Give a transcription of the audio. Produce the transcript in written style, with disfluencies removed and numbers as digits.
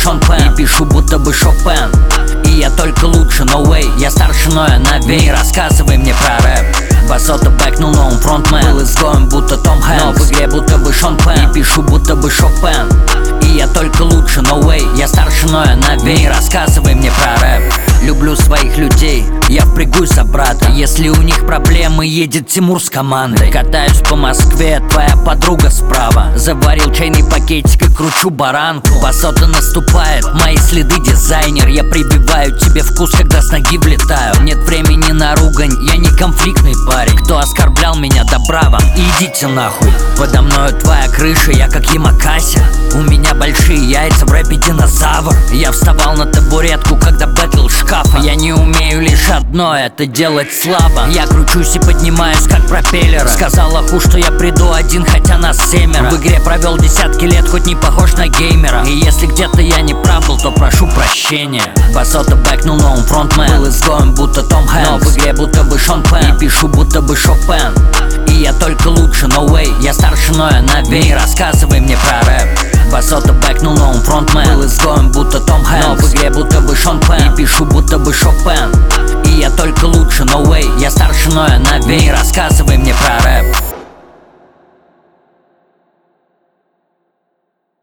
Шон Пен. И пишу будто бы Шопен. И я только лучше, no way. Я старше, но я новей. Не рассказывай мне про рэп. Басота бэкнул, но он фронтмен. Был изгоем, будто Том Хэнкс, но в игре будто бы Шон Пен. И пишу будто бы Шопен. И я только лучше, no way. Я старше, но я новей. Не рассказывай мне про рэп. Люблю своих людей, я впрягусь за брата. Если у них проблемы, едет Тимур с командой. Катаюсь по Москве, твоя подруга справа. Заварил чайный пакетик и кручу баранку. Басота наступает, мои следы дизайнер. Я прибиваю тебе вкус, когда с ноги влетаю. Нет времени на ругань, я не конфликтный парень. Кто оскорблял меня, да браво, идите нахуй. Подо мною твоя крыша, я как Ямакаси. У меня большие яйца, в рэпе динозавр. Я вставал на табуретку, когда бэтлил шкафа. Я не умею лишь одно, это делать слабо. Я кручусь и поднимаюсь, как пропеллер. Сказал Аху, что я приду один, хотя нас 7. В игре провел десятки лет, хоть не похож на геймера. И если где-то я не прав был, то прошу прощения. Басота бэкнул, но он фронтмен. Был изгоем, будто Том Хэнкс, но в игре будто бы Шон Пен. И пишу будто бы Шопен. И я только лучше, no way. Я старше, но я новей. Не рассказывай мне про рэп. Басота бэкнул, но он фронтмен. Был изгоем, будто Том Хэнкс, но в игре будто бы Шон Пен. И пишу будто бы Шопен. И я только лучше, no way. Я старше, но я новей. Не рассказывай мне про рэп.